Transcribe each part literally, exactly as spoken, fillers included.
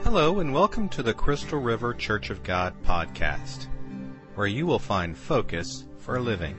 Hello and welcome to the Crystal River Church of God podcast, where you will find focus for living.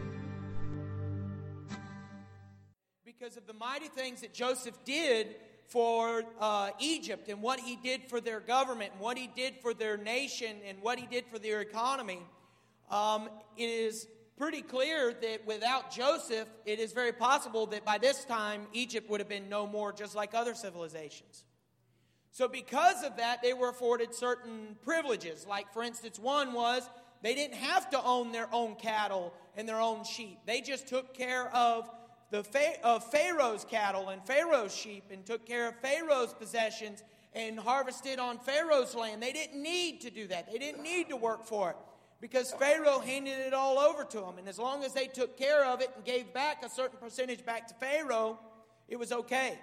Because of the mighty things that Joseph did for uh, Egypt and what he did for their government and what he did for their nation and what he did for their economy, um, it is pretty clear that without Joseph, it is very possible that by this time Egypt would have been no more, just like other civilizations. So because of that, they were afforded certain privileges. Like, for instance, one was they didn't have to own their own cattle and their own sheep. They just took care of the of Pharaoh's cattle and Pharaoh's sheep and took care of Pharaoh's possessions and harvested on Pharaoh's land. They didn't need to do that. They didn't need to work for it because Pharaoh handed it all over to them. And as long as they took care of it and gave back a certain percentage back to Pharaoh, it was okay.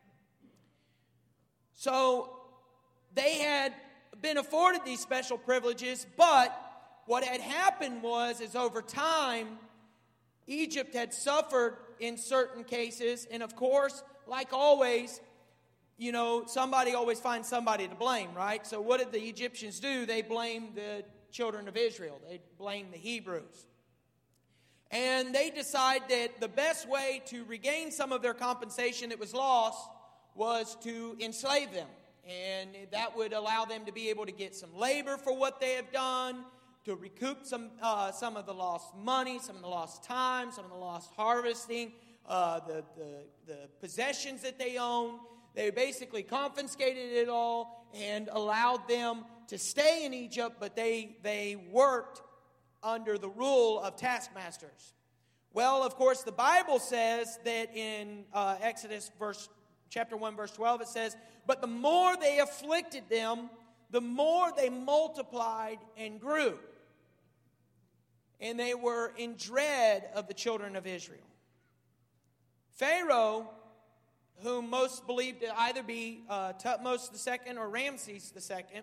So they had been afforded these special privileges, but what had happened was, is over time, Egypt had suffered in certain cases, and of course, like always, you know, somebody always finds somebody to blame, right? So what did the Egyptians do? They blamed the children of Israel. They blamed the Hebrews. And they decided that the best way to regain some of their compensation that was lost was to enslave them. And that would allow them to be able to get some labor for what they have done, to recoup some uh, some of the lost money, some of the lost time, some of the lost harvesting, uh, the, the, the possessions that they owned. They basically confiscated it all and allowed them to stay in Egypt, but they, they worked under the rule of taskmasters. Well, of course, the Bible says that in uh, Exodus verse Chapter one, verse twelve, it says, "But the more they afflicted them, the more they multiplied and grew. And they were in dread of the children of Israel." Pharaoh, whom most believed to either be uh, Thutmose the Second or Ramses the Second,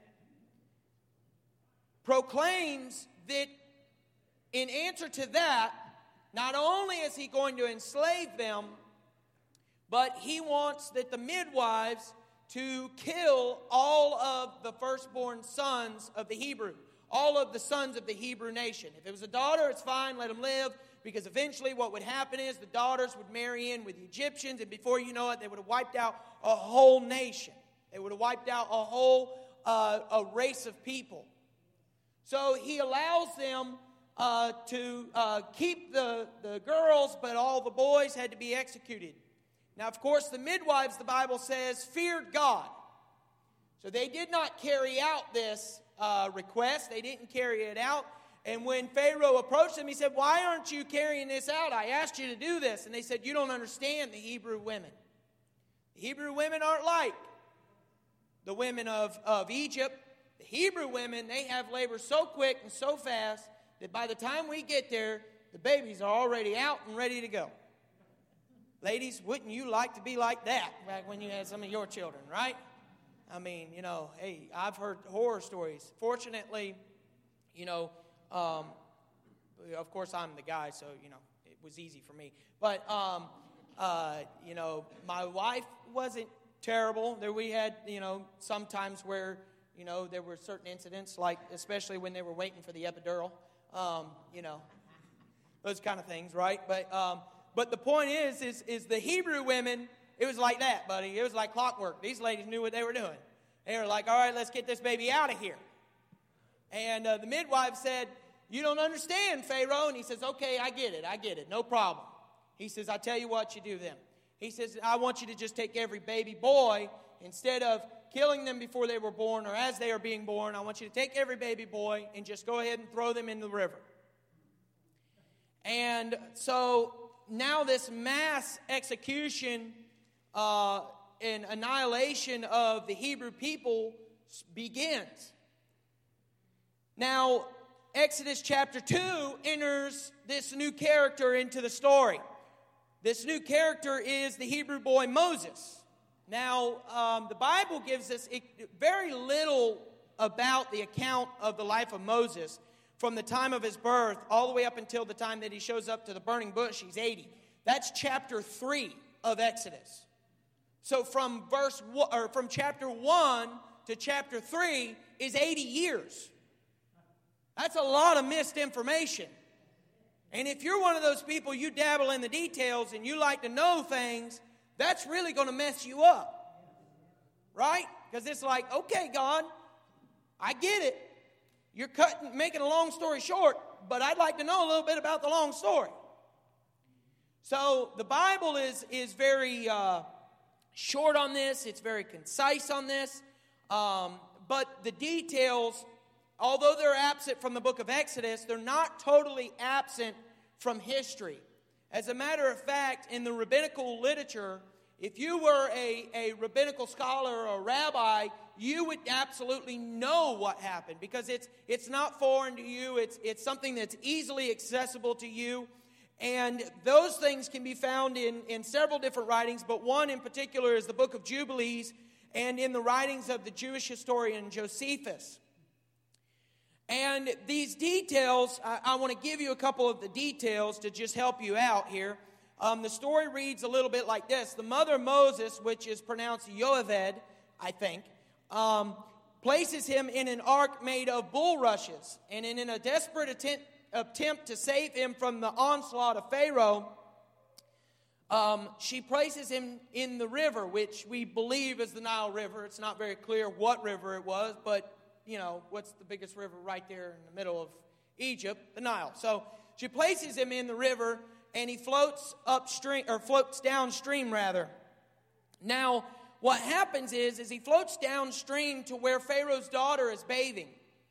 proclaims that in answer to that, not only is he going to enslave them, but he wants that the midwives to kill all of the firstborn sons of the Hebrew, all of the sons of the Hebrew nation. If it was a daughter, it's fine, let them live, because eventually what would happen is the daughters would marry in with the Egyptians, and before you know it, they would have wiped out a whole nation. They would have wiped out a whole uh, a race of people. So he allows them uh, to uh, keep the, the girls, but all the boys had to be executed. Now, of course, the midwives, the Bible says, feared God. So they did not carry out this uh, request. They didn't carry it out. And when Pharaoh approached them, he said, "Why aren't you carrying this out? I asked you to do this." And they said, "You don't understand the Hebrew women. The Hebrew women aren't like the women of, of Egypt. The Hebrew women, they have labor so quick and so fast that by the time we get there, the babies are already out and ready to go." Ladies, wouldn't you like to be like that back when you had some of your children, right? I mean, you know, hey, I've heard horror stories. Fortunately, you know, um, of course I'm the guy, so, you know, it was easy for me. But, um, uh, you know, my wife wasn't terrible. There we had, you know, sometimes where, you know, there were certain incidents, like especially when they were waiting for the epidural, um, you know, those kind of things, right? But, um, But the point is, is, is the Hebrew women, it was like that, buddy. It was like clockwork. These ladies knew what they were doing. They were like, "All right, let's get this baby out of here." And uh, the midwife said, "You don't understand, Pharaoh." And he says, "Okay, I get it. I get it. No problem." He says, "I tell you what you do then." He says, "I want you to just take every baby boy, instead of killing them before they were born or as they are being born, I want you to take every baby boy and just go ahead and throw them in the river." And so now this mass execution uh, and annihilation of the Hebrew people begins. Now, Exodus chapter two enters this new character into the story. This new character is the Hebrew boy Moses. Now, um, the Bible gives us very little about the account of the life of Moses. From the time of his birth all the way up until the time that he shows up to the burning bush, he's eighty. That's chapter three of Exodus. So from verse or from chapter one to chapter three is eighty years. That's a lot of missed information. And if you're one of those people, you dabble in the details and you like to know things, that's really going to mess you up. Right? Because it's like, okay, God, I get it. You're cutting, making a long story short, but I'd like to know a little bit about the long story. So the Bible is, is very uh, short on this. It's very concise on this. Um, but the details, although they're absent from the book of Exodus, they're not totally absent from history. As a matter of fact, in the rabbinical literature, if you were a, a rabbinical scholar or a rabbi, you would absolutely know what happened because it's it's not foreign to you. It's it's something that's easily accessible to you. And those things can be found in, in several different writings, but one in particular is the book of Jubilees and in the writings of the Jewish historian Josephus. And these details, I, I want to give you a couple of the details to just help you out here. Um, the story reads a little bit like this. The mother of Moses, which is pronounced Yoaved, I think, um, places him in an ark made of bulrushes. And in, in a desperate attempt, attempt to save him from the onslaught of Pharaoh, um, she places him in the river, which we believe is the Nile River. It's not very clear what river it was, but, you know, what's the biggest river right there in the middle of Egypt? The Nile. So she places him in the river, and he floats upstream, or floats downstream, rather. Now, what happens is, is he floats downstream to where Pharaoh's daughter is bathing.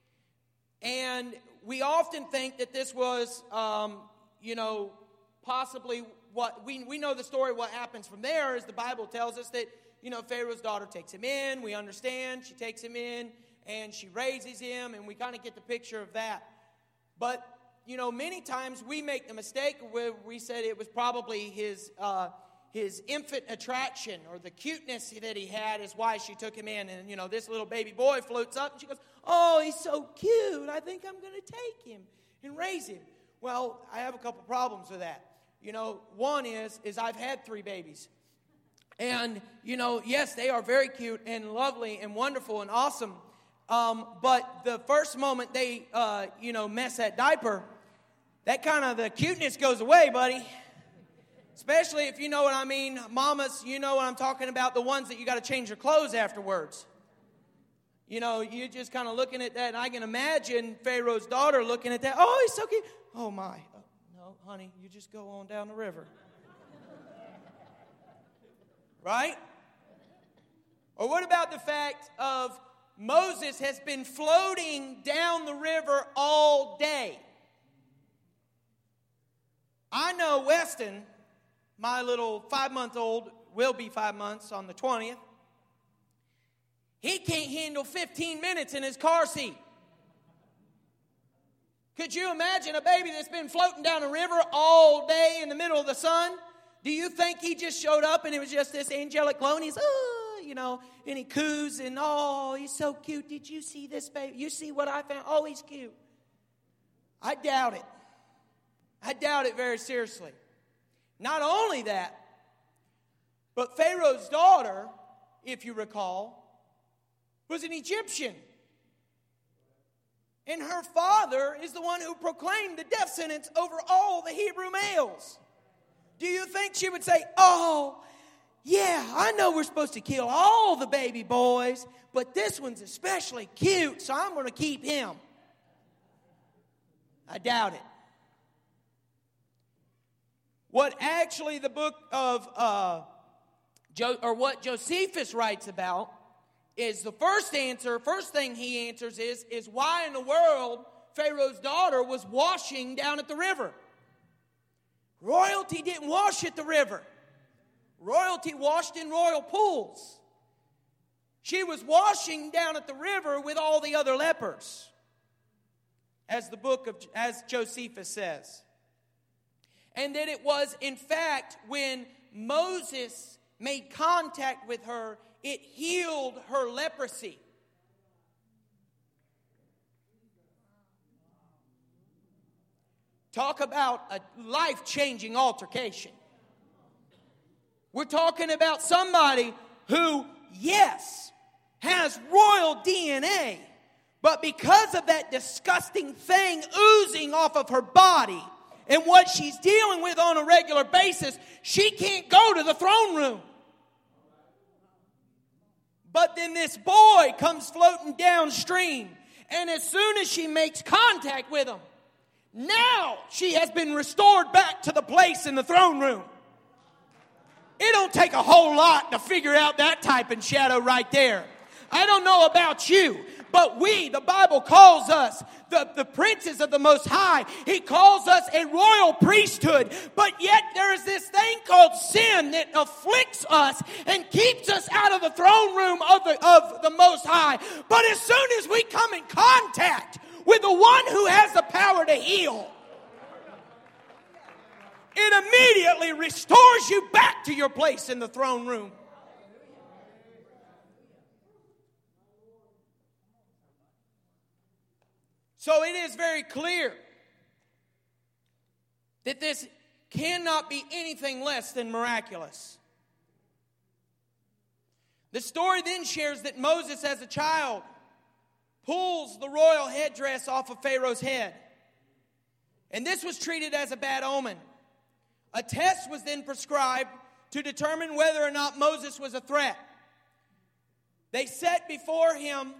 And we often think that this was, um, you know, possibly what, we, we know the story, what happens from there is the Bible tells us that, you know, Pharaoh's daughter takes him in, we understand, she takes him in, and she raises him, and we kind of get the picture of that. But, you know, many times we make the mistake where we said it was probably his uh, his infant attraction or the cuteness that he had is why she took him in. And, you know, this little baby boy floats up and she goes, oh, he's so cute. I think I'm going to take him and raise him. Well, I have a couple problems with that. You know, one is, is I've had three babies. And, you know, yes, they are very cute and lovely and wonderful and awesome. Um, but the first moment they, uh, you know, mess that diaper, that kind of the cuteness goes away, buddy. Especially if you know what I mean. Mamas, you know what I'm talking about, the ones that you got to change your clothes afterwards. You know, you're just kind of looking at that, and I can imagine Pharaoh's daughter looking at that. Oh, he's so cute. Oh, my. Oh, no, honey, you just go on down the river. Right? Or what about the fact of Moses has been floating down the river all day? I know Weston, my little five-month-old, will be five months on the twentieth. He can't handle fifteen minutes in his car seat. Could you imagine a baby that's been floating down a river all day in the middle of the sun? Do you think he just showed up and it was just this angelic glow and he's, oh, you know, and he coos and, oh, he's so cute. Did you see this baby? You see what I found? Oh, he's cute. I doubt it. I doubt it very seriously. Not only that, but Pharaoh's daughter, if you recall, was an Egyptian. And her father is the one who proclaimed the death sentence over all the Hebrew males. Do you think she would say, oh, yeah, I know we're supposed to kill all the baby boys, but this one's especially cute, so I'm going to keep him? I doubt it. What actually the book of, uh, jo- or what Josephus writes about is the first answer, first thing he answers is, is why in the world Pharaoh's daughter was washing down at the river. Royalty didn't wash at the river. Royalty washed in royal pools. She was washing down at the river with all the other lepers, as the book of, as Josephus says. And that it was, in fact, when Moses made contact with her, it healed her leprosy. Talk about a life-changing altercation. We're talking about somebody who, yes, has royal D N A. But because of that disgusting thing oozing off of her body and what she's dealing with on a regular basis, she can't go to the throne room. But then this boy comes floating downstream, and as soon as she makes contact with him, now she has been restored back to the place in the throne room. It don't take a whole lot to figure out that type in shadow right there. I don't know about you, but we, the Bible calls us the, the princes of the Most High. He calls us a royal priesthood. But yet there is this thing called sin that afflicts us and keeps us out of the throne room of the, of the Most High. But as soon as we come in contact with the one who has the power to heal, it immediately restores you back to your place in the throne room. So it is very clear that this cannot be anything less than miraculous. The story then shares that Moses, as a child, pulls the royal headdress off of Pharaoh's head. And this was treated as a bad omen. A test was then prescribed to determine whether or not Moses was a threat. They set before him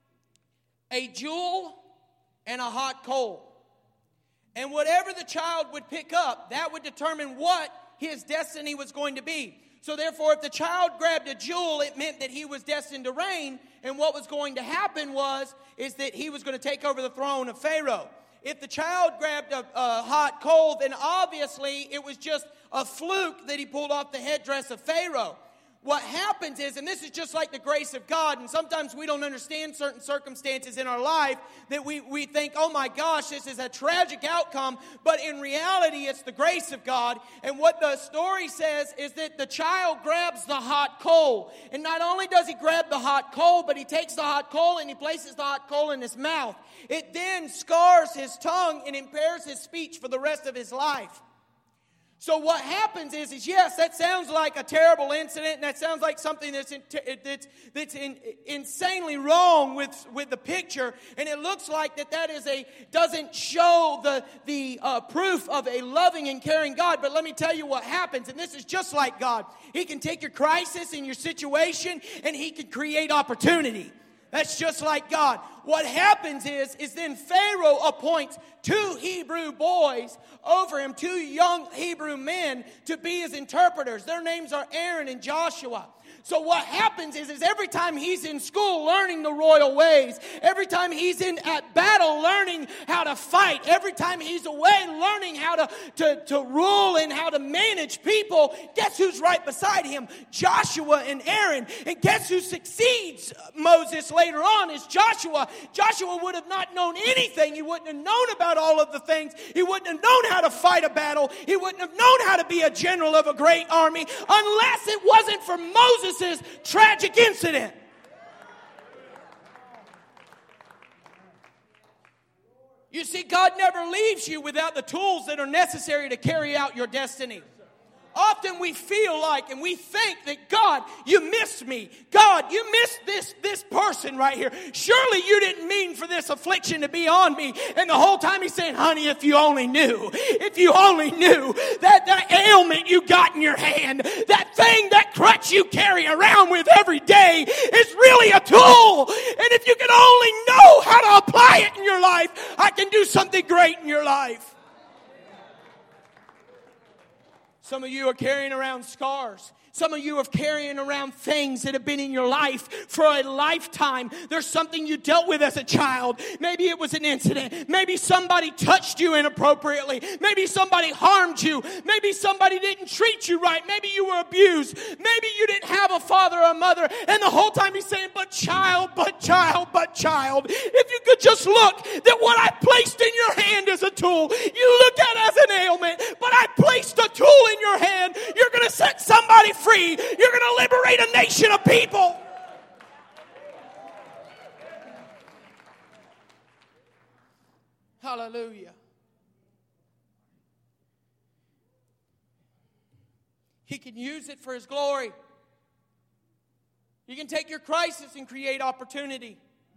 a jewel and a hot coal. And whatever the child would pick up, that would determine what his destiny was going to be. So therefore, if the child grabbed a jewel, it meant that he was destined to reign. And what was going to happen was, is that he was going to take over the throne of Pharaoh. If the child grabbed a, a hot coal, then obviously it was just a fluke that he pulled off the headdress of Pharaoh. What happens is, and this is just like the grace of God, and sometimes we don't understand certain circumstances in our life that we, we think, oh my gosh, this is a tragic outcome, but in reality it's the grace of God. And what the story says is that the child grabs the hot coal, and not only does he grab the hot coal, but he takes the hot coal and he places the hot coal in his mouth. It then scars his tongue and impairs his speech for the rest of his life. So what happens is, is yes, that sounds like a terrible incident, and that sounds like something that's in, that's, that's in, insanely wrong with, with the picture, and it looks like that that is a doesn't show the the uh, proof of a loving and caring God. But let me tell you what happens, and this is just like God. He can take your crisis and your situation, and He can create opportunity. That's just like God. What happens is, is then Pharaoh appoints two Hebrew boys over him, two young Hebrew men, to be his interpreters. Their names are Aaron and Joshua. So what happens is, is every time he's in school learning the royal ways, every time he's in at battle learning how to fight, every time he's away learning how to, to, to rule and how to manage people, guess who's right beside him? Joshua and Aaron. And guess who succeeds Moses later on is Joshua. Joshua would have not known anything. He wouldn't have known about all of the things. He wouldn't have known how to fight a battle. He wouldn't have known how to be a general of a great army unless it wasn't for Moses' tragic incident. You see, God never leaves you without the tools that are necessary to carry out your destiny. Often we feel like and we think that, God, you missed me. God, you missed this, this person right here. Surely you didn't mean for this affliction to be on me. And the whole time he's saying, honey, if you only knew, if you only knew that that ailment you got in your hand, that thing, that crutch you carry around with every day is really a tool. And if you can only know how to apply it in your life, I can do something great in your life. Some of you are carrying around scars. Some of you are carrying around things that have been in your life for a lifetime. There's something you dealt with as a child. Maybe it was an incident. Maybe somebody touched you inappropriately. Maybe somebody harmed you. Maybe somebody didn't treat you right. Maybe you were abused. Maybe you didn't have a father or a mother. And the whole time he's saying, but child, but child, but child. If you could just look that what I placed in your hand is a tool. You look at it as an ailment, but I placed a tool in your hand. You're going to set somebody free. You're going to liberate a nation of people. Hallelujah. He can use it for His glory. You can take your crisis and create opportunity.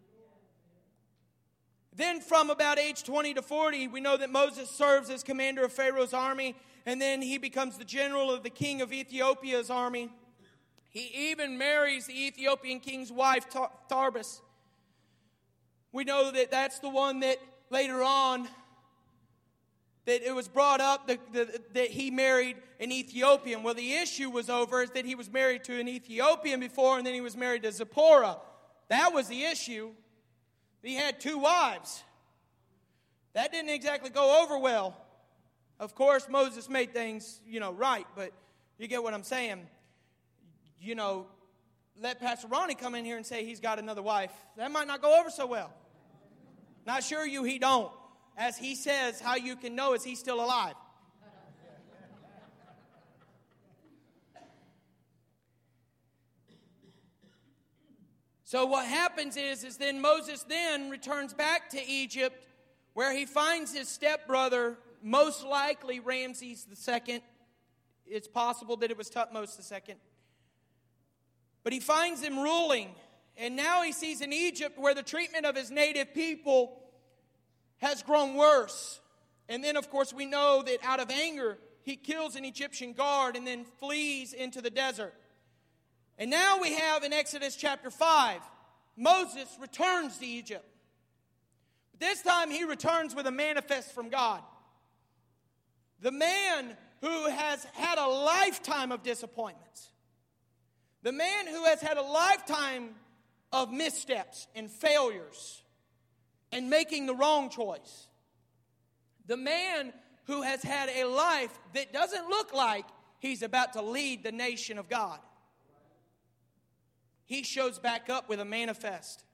Then from about age twenty to forty, we know that Moses serves as commander of Pharaoh's army, and then he becomes the general of the king of Ethiopia's army. He even marries the Ethiopian king's wife, Tarbis. We know that that's the one that later on, that it was brought up that, that, that he married an Ethiopian. Well, the issue was over is that he was married to an Ethiopian before, and then he was married to Zipporah. That was the issue. He had two wives. That didn't exactly go over well. Of course, Moses made things, you know, right, but you get what I'm saying. You know, let Pastor Ronnie come in here and say he's got another wife. That might not go over so well. Not sure you he don't. As he says, how you can know is he's still alive. So what happens is, is then Moses then returns back to Egypt, where he finds his stepbrother, most likely Ramses the Second. It's possible that it was Thutmose the Second. But he finds him ruling, and now he sees in Egypt where the treatment of his native people has grown worse. And then, of course, we know that out of anger, he kills an Egyptian guard and then flees into the desert. And now we have in Exodus chapter five, Moses returns to Egypt. But this time he returns with a manifest from God. The man who has had a lifetime of disappointments. The man who has had a lifetime of missteps and failures and making the wrong choice. The man who has had a life that doesn't look like he's about to lead the nation of God. He shows back up with a manifest.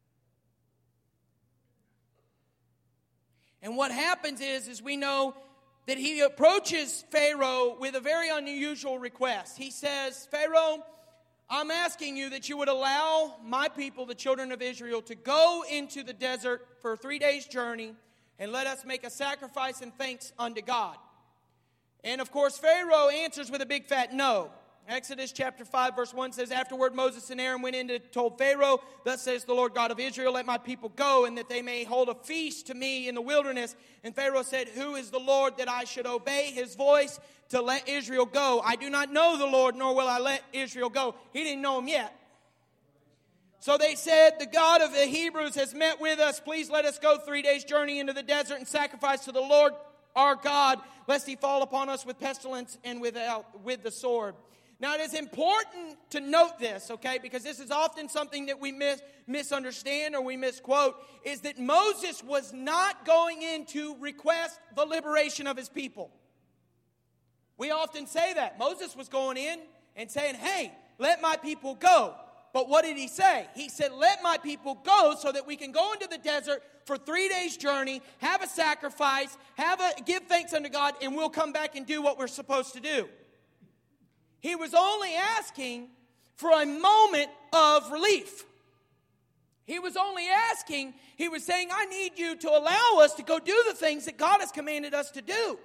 And what happens is, is we know that he approaches Pharaoh with a very unusual request. He says, Pharaoh, I'm asking you that you would allow my people, the children of Israel, to go into the desert for a three days journey and let us make a sacrifice and thanks unto God. And of course, Pharaoh answers with a big fat no. Exodus chapter five verse one says, Afterward Moses and Aaron went in and told Pharaoh, Thus says the Lord God of Israel, let my people go, and that they may hold a feast to me in the wilderness. And Pharaoh said, Who is the Lord that I should obey his voice to let Israel go? I do not know the Lord, nor will I let Israel go. He didn't know him yet. So they said, The God of the Hebrews has met with us. Please let us go three days' journey into the desert and sacrifice to the Lord our God, lest he fall upon us with pestilence and without, with the sword. Now, it is important to note this, okay, because this is often something that we mis- misunderstand or we misquote, is that Moses was not going in to request the liberation of his people. We often say that. Moses was going in and saying, hey, let my people go. But what did he say? He said, let my people go so that we can go into the desert for three days' journey, have a sacrifice, have a give thanks unto God, and we'll come back and do what we're supposed to do. He was only asking for a moment of relief. He was only asking, he was saying, I need you to allow us to go do the things that God has commanded us to do.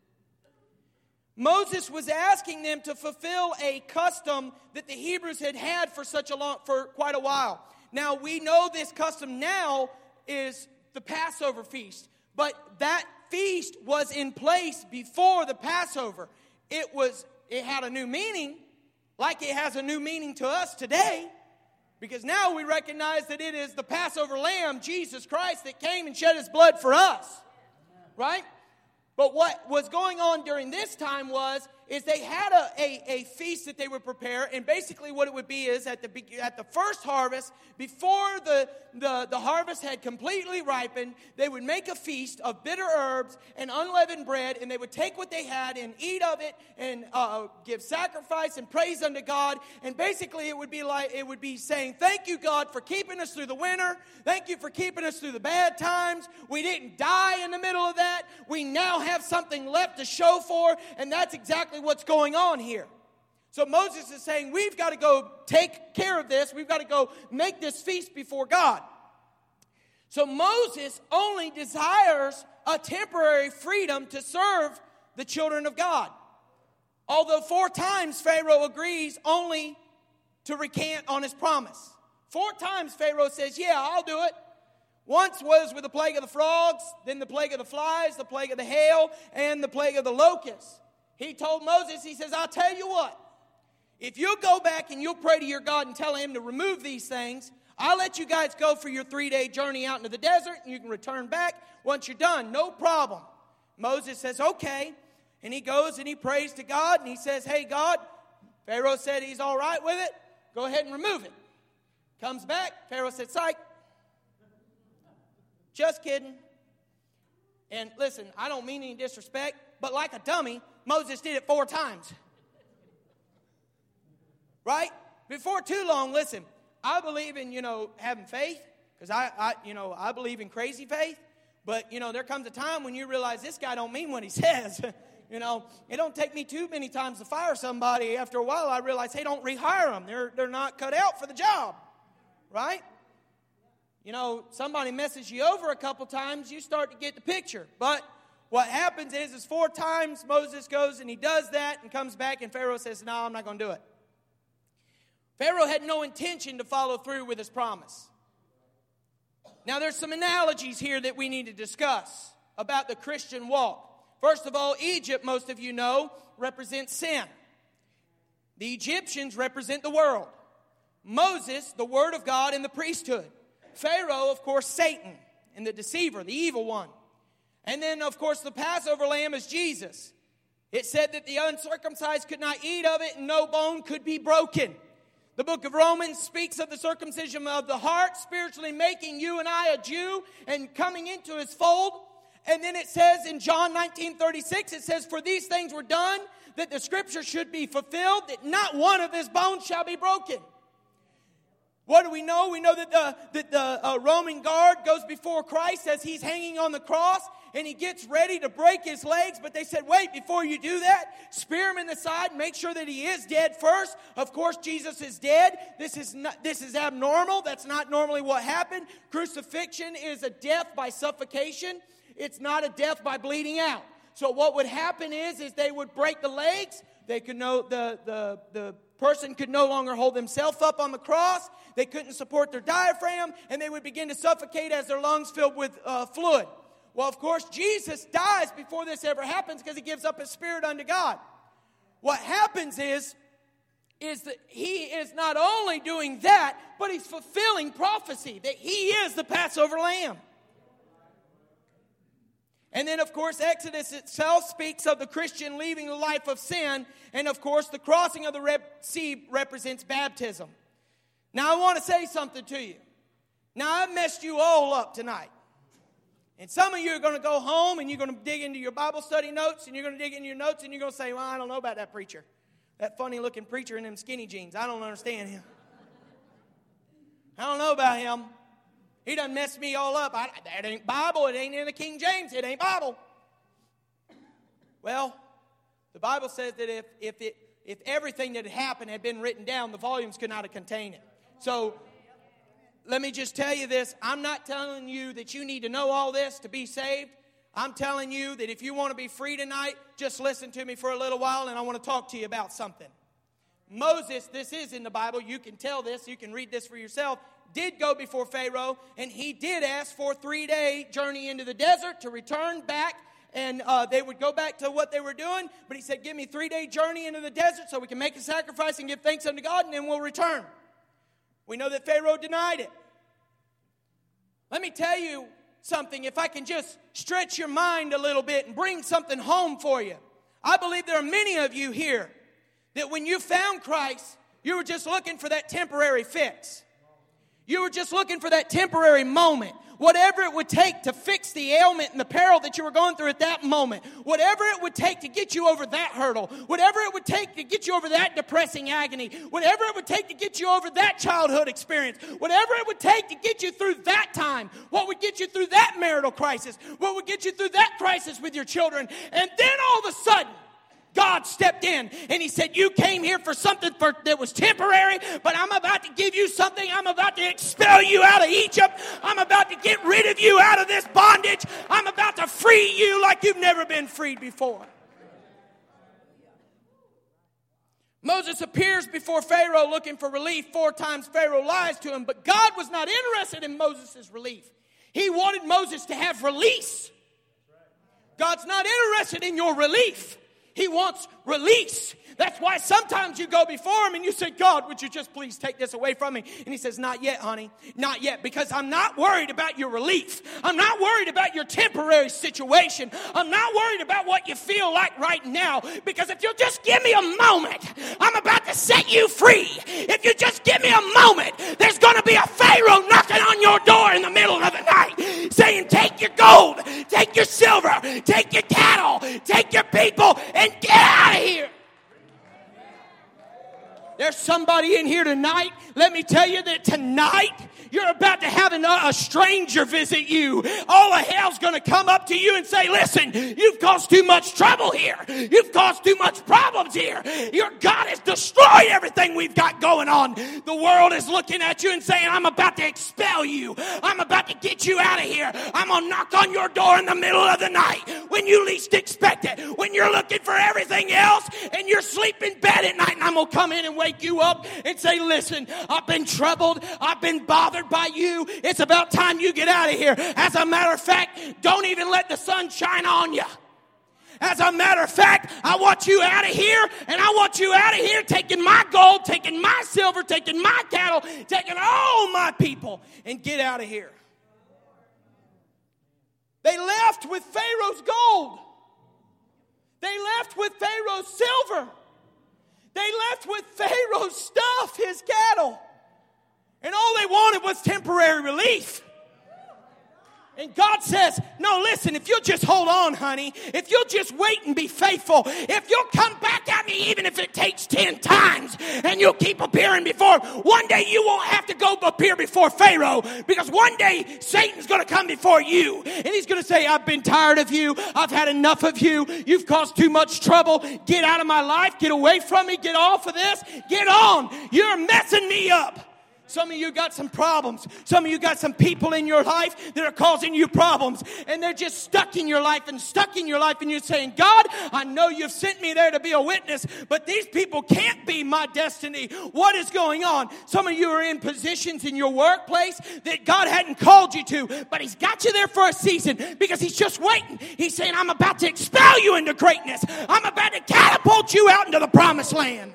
Moses was asking them to fulfill a custom that the Hebrews had had for such a long, for quite a while. Now, we know this custom now is the Passover feast, but that feast was in place before the Passover. It was It had a new meaning, like it has a new meaning to us today, because now we recognize that it is the Passover Lamb, Jesus Christ, that came and shed his blood for us, right? But what was going on during this time was, is they had a, a, a feast that they would prepare, and basically what it would be is at the at the first harvest, before the, the, the harvest had completely ripened, they would make a feast of bitter herbs and unleavened bread, and they would take what they had and eat of it and uh, give sacrifice and praise unto God. And basically it would be like it would be saying, thank you, God, for keeping us through the winter. Thank you for keeping us through the bad times. We didn't die in the middle of that. We now have something left to show for, and that's exactly what's going on here. So Moses is saying, we've got to go take care of this. We've got to go make this feast before God. So Moses only desires a temporary freedom to serve the children of God. Although four times Pharaoh agrees only to recant on his promise. Four times Pharaoh says, yeah, I'll do it. Once was with the plague of the frogs, then the plague of the flies, the plague of the hail, and the plague of the locusts. He told Moses, he says, I'll tell you what. If you'll go back and you'll pray to your God and tell him to remove these things, I'll let you guys go for your three-day journey out into the desert, and you can return back once you're done. No problem. Moses says, okay. And he goes and he prays to God, and he says, hey, God, Pharaoh said he's all right with it. Go ahead and remove it. Comes back. Pharaoh said, psych. Just kidding. And listen, I don't mean any disrespect, but like a dummy, Moses did it four times. Right? Before too long, listen, I believe in, you know, having faith, because I, I, you know, I believe in crazy faith. But, you know, there comes a time when you realize this guy don't mean what he says. You know, it don't take me too many times to fire somebody. After a while, I realize, hey, don't rehire them. They're, they're not cut out for the job. Right? You know, somebody messes you over a couple times, you start to get the picture. But what happens is, is four times Moses goes and he does that and comes back and Pharaoh says, no, I'm not going to do it. Pharaoh had no intention to follow through with his promise. Now, there's some analogies here that we need to discuss about the Christian walk. First of all, Egypt, most of you know, represents sin. The Egyptians represent the world. Moses, the Word of God and the priesthood. Pharaoh, of course, Satan and the deceiver, the evil one. And then, of course, the Passover lamb is Jesus. It said that the uncircumcised could not eat of it and no bone could be broken. The book of Romans speaks of the circumcision of the heart, spiritually making you and I a Jew and coming into his fold. And then it says in John nineteen thirty-six, it says, for these things were done, that the scripture should be fulfilled, that not one of his bones shall be broken. What do we know? We know that the, that the uh, Roman guard goes before Christ as he's hanging on the cross, and he gets ready to break his legs. But they said, wait, before you do that, spear him in the side, make sure that he is dead first. Of course, Jesus is dead. This is not, this is abnormal. That's not normally what happened. Crucifixion is a death by suffocation. It's not a death by bleeding out. So what would happen is, is they would break the legs. They could know the, the, the person could no longer hold themselves up on the cross. They couldn't support their diaphragm, and they would begin to suffocate as their lungs filled with uh, fluid. Well, of course, Jesus dies before this ever happens because he gives up his spirit unto God. What happens is, is that he is not only doing that, but he's fulfilling prophecy that he is the Passover lamb. And then, of course, Exodus itself speaks of the Christian leaving the life of sin. And, of course, the crossing of the Red Sea represents baptism. Now, I want to say something to you. Now, I've messed you all up tonight. And some of you are going to go home and you're going to dig into your Bible study notes, and you're going to dig into your notes, and you're going to say, well, I don't know about that preacher. That funny-looking preacher in them skinny jeans. I don't understand him. I don't know about him. He done messed me all up. I, that ain't Bible. It ain't in the King James. It ain't Bible. Well, the Bible says that if if it if everything that had happened had been written down, the volumes could not have contained it. So let me just tell you this. I'm not telling you that you need to know all this to be saved. I'm telling you that if you want to be free tonight, just listen to me for a little while, and I want to talk to you about something. Moses, this is in the Bible. You can tell this. You can read this for yourself. Did go before Pharaoh, and he did ask for a three-day journey into the desert to return back, and uh, they would go back to what they were doing. But he said, give me a three-day journey into the desert so we can make a sacrifice and give thanks unto God, and then we'll return. We know that Pharaoh denied it. Let me tell you something, if I can just stretch your mind a little bit and bring something home for you. I believe there are many of you here that when you found Christ, you were just looking for that temporary fix. You were just looking for that temporary moment. Whatever it would take to fix the ailment and the peril that you were going through at that moment. Whatever it would take to get you over that hurdle. Whatever it would take to get you over that depressing agony. Whatever it would take to get you over that childhood experience. Whatever it would take to get you through that time. What would get you through that marital crisis. What would get you through that crisis with your children. And then all of a sudden, God stepped in and he said, you came here for something for, that was temporary, but I'm about to give you something. I'm about to expel you out of Egypt. I'm about to get rid of you out of this bondage. I'm about to free you like you've never been freed before. Moses appears before Pharaoh looking for relief. Four times Pharaoh lies to him, but God was not interested in Moses' relief. He wanted Moses to have release. God's not interested in your relief. He wants release. That's why sometimes you go before him and you say, God, would you just please take this away from me? And he says, not yet, honey. Not yet. Because I'm not worried about your relief. I'm not worried about your temporary situation. I'm not worried about what you feel like right now. Because if you'll just give me a moment, I'm about to set you free. If you just give me a moment, there's going to be a Pharaoh knocking on your door in the middle of the night saying, take your gold, take your silver, take your cattle, take your people, and get out of here. There's somebody in here tonight. Let me tell you that tonight you're about to have an, a stranger visit you. All of hell's going to come up to you and say, listen, you've caused too much trouble here. You've caused too much problems here. Your God has destroyed everything we've got going on. The world is looking at you and saying, I'm about to expel you. I'm about to get you out of here. I'm going to knock on your door in the middle of the night when you least expect it. When you're looking for everything else and you're sleeping in bed at night, and I'm going to come in and wake you up and say, listen, I've been troubled. I've been bothered by you. It's about time you get out of here. As a matter of fact, don't even let the sun shine on you. As a matter of fact, I want you out of here, and I want you out of here taking my gold, taking my silver, taking my cattle, taking all my people, and get out of here. They left with Pharaoh's gold. They left with Pharaoh's silver. They left with Pharaoh's stuff, his cattle. And all they wanted was temporary relief. And God says, no, listen, if you'll just hold on, honey, if you'll just wait and be faithful, if you'll come back at me even if it takes ten times, and you'll keep appearing before him, one day you won't have to go appear before Pharaoh, because one day Satan's going to come before you, and he's going to say, I've been tired of you, I've had enough of you, you've caused too much trouble, get out of my life, get away from me, get off of this, get on, you're messing me up. Some of you got some problems. Some of you got some people in your life that are causing you problems. And they're just stuck in your life and stuck in your life. And you're saying, God, I know you've sent me there to be a witness, but these people can't be my destiny. What is going on? Some of you are in positions in your workplace that God hadn't called you to, but he's got you there for a season because he's just waiting. He's saying, I'm about to expel you into greatness. I'm about to catapult you out into the promised land.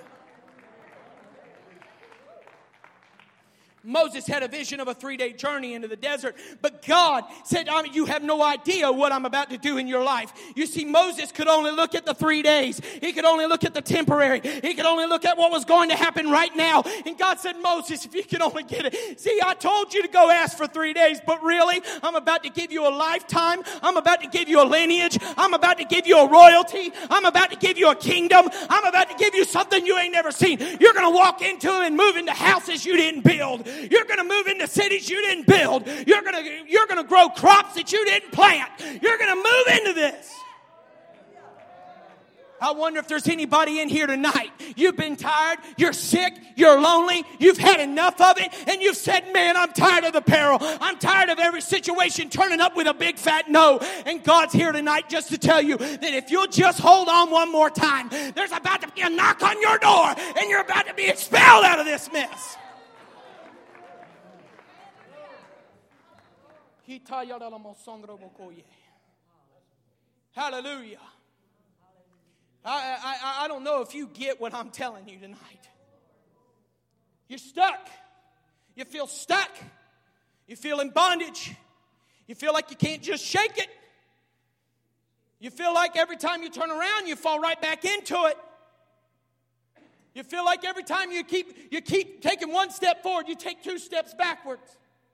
Moses had a vision of a three-day journey into the desert, but God said, I mean, you have no idea what I'm about to do in your life. You see, Moses could only look at the three days. He could only look at the temporary. He could only look at what was going to happen right now. And God said, Moses, if you can only get it. See, I told you to go ask for three days, but really, I'm about to give you a lifetime. I'm about to give you a lineage. I'm about to give you a royalty. I'm about to give you a kingdom. I'm about to give you something you ain't never seen. You're going to walk into and move into houses you didn't build. You're going to move into cities you didn't build. You're going to you're going to grow crops that you didn't plant. You're going to move into this. I wonder if there's anybody in here tonight. You've been tired. You're sick. You're lonely. You've had enough of it. And you've said, man, I'm tired of the peril. I'm tired of every situation turning up with a big fat no. And God's here tonight just to tell you that if you'll just hold on one more time, there's about to be a knock on your door and you're about to be expelled out of this mess. Hallelujah. I, I, I don't know if you get what I'm telling you tonight. You're stuck. You feel stuck. You feel in bondage. You feel like you can't just shake it. You feel like every time you turn around, you fall right back into it. You feel like every time you keep you keep taking one step forward, you take two steps backwards.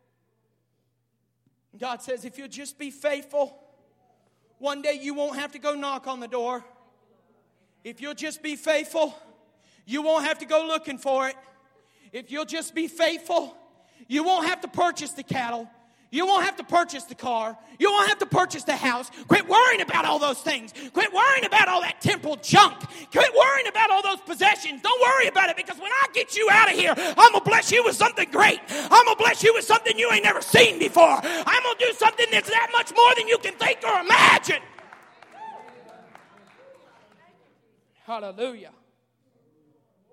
God says, if you'll just be faithful, one day you won't have to go knock on the door. If you'll just be faithful, you won't have to go looking for it. If you'll just be faithful, you won't have to purchase the cattle. You won't have to purchase the car. You won't have to purchase the house. Quit worrying about all those things. Quit worrying about all that temple junk. Quit worrying about all those possessions. Don't worry about it, because when I get you out of here, I'm going to bless you with something great. I'm going to bless you with something you ain't never seen before. I'm going to do something that's that much more than you can think or imagine. Hallelujah.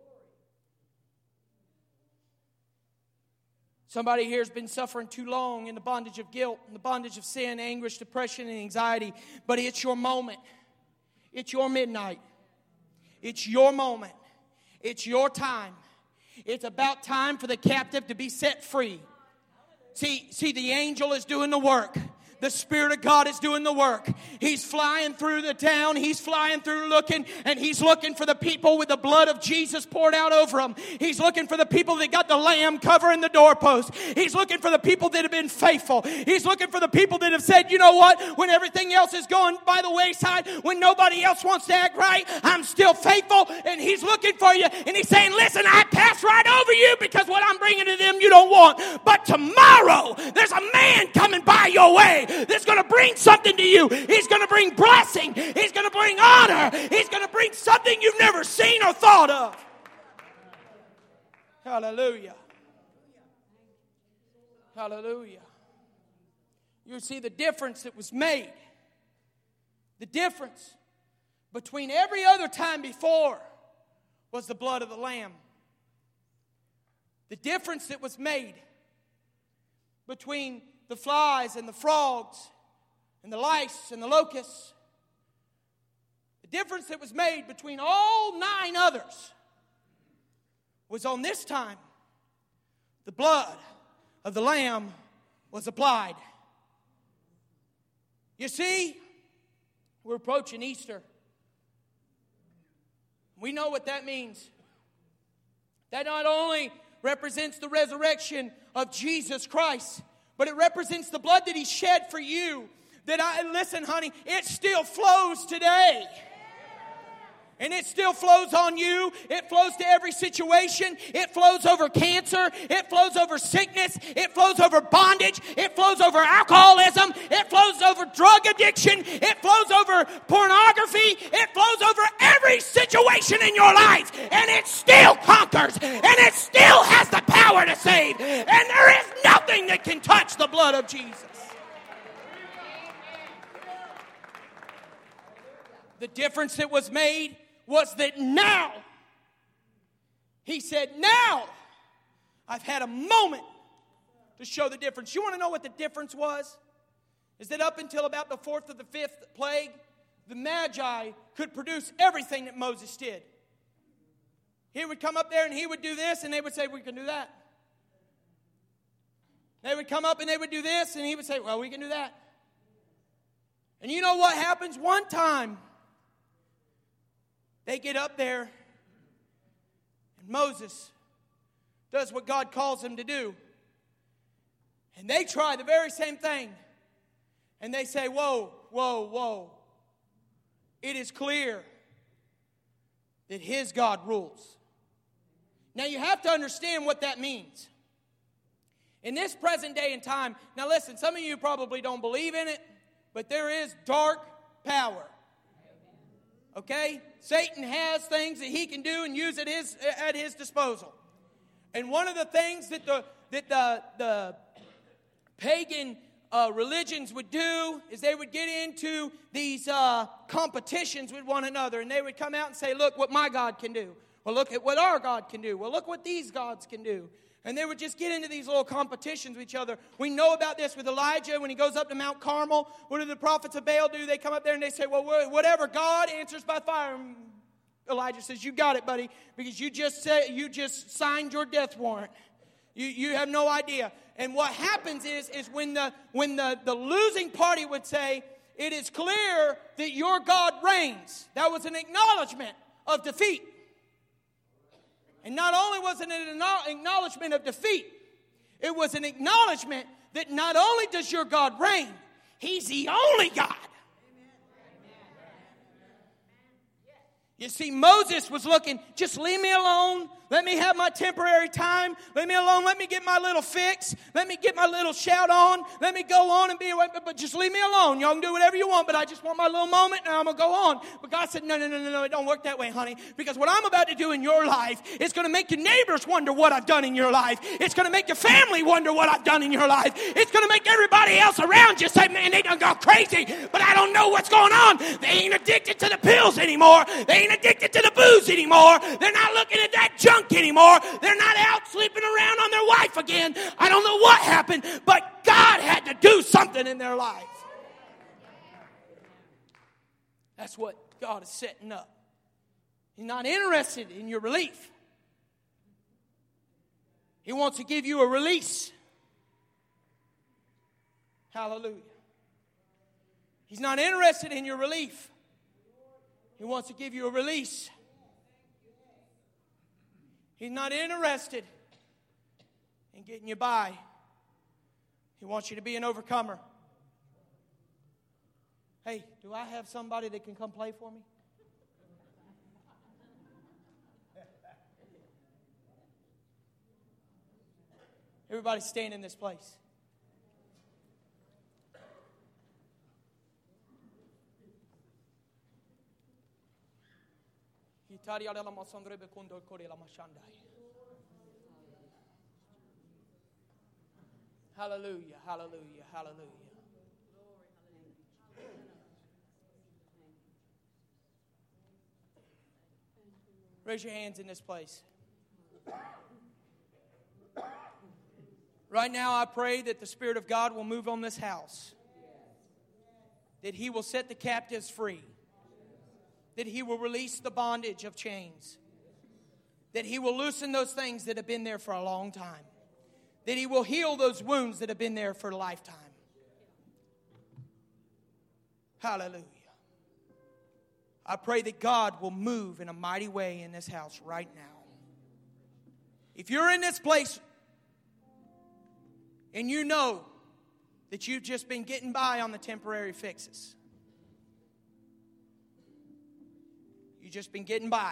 Somebody here has been suffering too long in the bondage of guilt, in the bondage of sin, anguish, depression, and anxiety. But it's your moment. It's your midnight. It's your moment. It's your time. It's about time for the captive to be set free. See, see, the angel is doing the work. The Spirit of God is doing the work. He's flying through the town. He's flying through looking, and He's looking for the people with the blood of Jesus poured out over them. He's looking for the people that got the lamb covering the doorpost. He's looking for the people that have been faithful. He's looking for the people that have said, you know what, when everything else is going by the wayside, when nobody else wants to act right, I'm still faithful. And He's looking for you, and He's saying, listen, I passed right over you because what I'm bringing to them you don't want. But tomorrow, there's a man coming by your way that's going to bring something to you. He's going to bring blessing. He's going to bring honor. He's going to bring something you've never seen or thought of. Hallelujah. Hallelujah. You see the difference that was made. The difference between every other time before was the blood of the Lamb. The difference that was made between the flies and the frogs and the lice and the locusts. The difference that was made between all nine others was on this time the blood of the Lamb was applied. You see, we're approaching Easter. We know what that means. That not only represents the resurrection of Jesus Christ, but it represents the blood that He shed for you. That I, listen, honey, it still flows today. And it still flows on you. It flows to every situation. It flows over cancer. It flows over sickness. It flows over bondage. It flows over alcoholism. It flows over drug addiction. It flows over pornography. It flows over every situation in your life. And it still conquers. And it still has the power to save. And there is nothing that can touch the blood of Jesus. The difference that was made was that now, He said, now I've had a moment to show the difference. You want to know what the difference was? Is that up until about the fourth or the fifth plague, the Magi could produce everything that Moses did. He would come up there and he would do this, and they would say, we can do that. They would come up and they would do this, and he would say, well, we can do that. And you know what happens? One time, they get up there, and Moses does what God calls him to do. And they try the very same thing. And they say, whoa, whoa, whoa. It is clear that his God rules. Now you have to understand what that means. In this present day and time, now listen, some of you probably don't believe in it, but there is dark power. Okay? Satan has things that he can do and use at his at his disposal. And one of the things that the that the the pagan uh, religions would do is they would get into these uh, competitions with one another, and they would come out and say, "Look what my God can do. Well, look at what our God can do. Well, look what these gods can do." And they would just get into these little competitions with each other. We know about this with Elijah when he goes up to Mount Carmel. What do the prophets of Baal do? They come up there and they say, well, whatever God answers by fire. And Elijah says, you got it, buddy, because you just said, you just signed your death warrant. You, you have no idea. And what happens is, is when the when the, the losing party would say, it is clear that your God reigns. That was an acknowledgement of defeat. And not only was it an acknowledgement of defeat, it was an acknowledgement that not only does your God reign, He's the only God. You see, Moses was looking, just leave me alone. Let me have my temporary time. Let me alone. Let me get my little fix. Let me get my little shout on. Let me go on and be away. But just leave me alone. Y'all can do whatever you want, but I just want my little moment and I'm going to go on. But God said, no, no, no, no, no. It don't work that way, honey. Because what I'm about to do in your life is going to make your neighbors wonder what I've done in your life. It's going to make your family wonder what I've done in your life. It's going to make everybody else around you say, man, they done got crazy, but I don't know what's going on. They ain't addicted to the pills anymore. They ain't addicted to the booze anymore. They're not looking at that junk anymore. They're not out sleeping around on their life again. I don't know what happened, but God had to do something in their life. That's what God is setting up. He's not interested in your relief. He wants to give you a release. Hallelujah. He's not interested in your relief. He wants to give you a release. He's not interested in getting you by. He wants you to be an overcomer. Hey, do I have somebody that can come play for me? Everybody stand in this place. Hallelujah, hallelujah, hallelujah. Raise your hands in this place. Right now I pray that the Spirit of God will move on this house. That He will set the captives free. That He will release the bondage of chains. That He will loosen those things that have been there for a long time. That He will heal those wounds that have been there for a lifetime. Hallelujah. I pray that God will move in a mighty way in this house right now. If you're in this place and you know that you've just been getting by on the temporary fixes. You've just been getting by.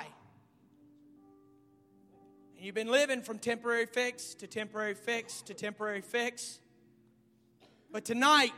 And you've been living from temporary fix to temporary fix to temporary fix. But tonight,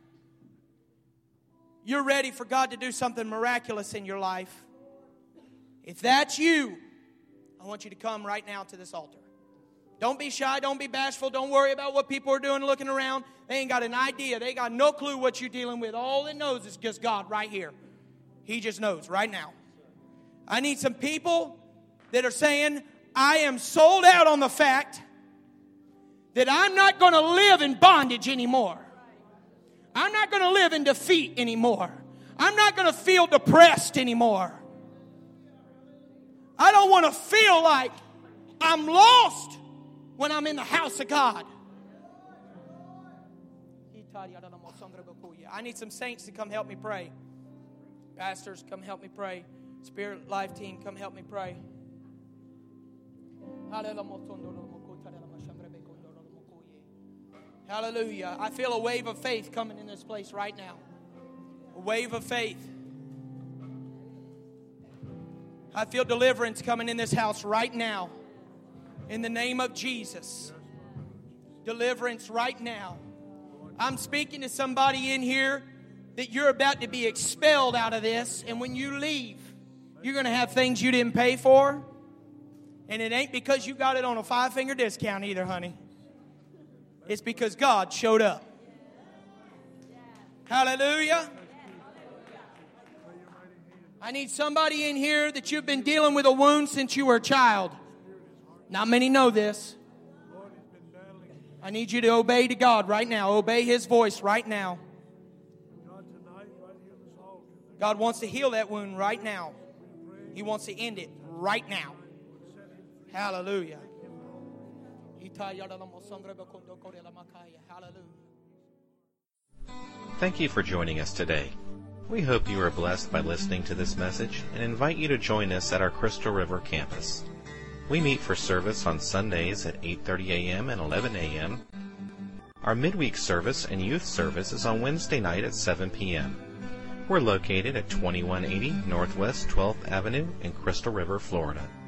you're ready for God to do something miraculous in your life. If that's you, I want you to come right now to this altar. Don't be shy. Don't be bashful. Don't worry about what people are doing looking around. They ain't got an idea. They got no clue what you're dealing with. All it knows is just God right here. He just knows right now. I need some people that are saying, I am sold out on the fact that I'm not going to live in bondage anymore. I'm not going to live in defeat anymore. I'm not going to feel depressed anymore. I don't want to feel like I'm lost when I'm in the house of God. I need some saints to come help me pray. Pastors, come help me pray. Spirit Life team, come help me pray. Hallelujah. I feel a wave of faith coming in this place right now. A wave of faith. I feel deliverance coming in this house right now. In the name of Jesus. Deliverance right now. I'm speaking to somebody in here that you're about to be expelled out of this. And when you leave, you're going to have things you didn't pay for. And it ain't because you got it on a five-finger discount either, honey. It's because God showed up. Hallelujah. I need somebody in here that you've been dealing with a wound since you were a child. Not many know this. I need you to obey to God right now. Obey His voice right now. God wants to heal that wound right now. He wants to end it right now. Hallelujah. Thank you for joining us today. We hope you are blessed by listening to this message and invite you to join us at our Crystal River campus. We meet for service on Sundays at eight thirty a.m. and eleven a.m. Our midweek service and youth service is on Wednesday night at seven p.m. We're located at twenty-one eighty Northwest twelfth Avenue in Crystal River, Florida.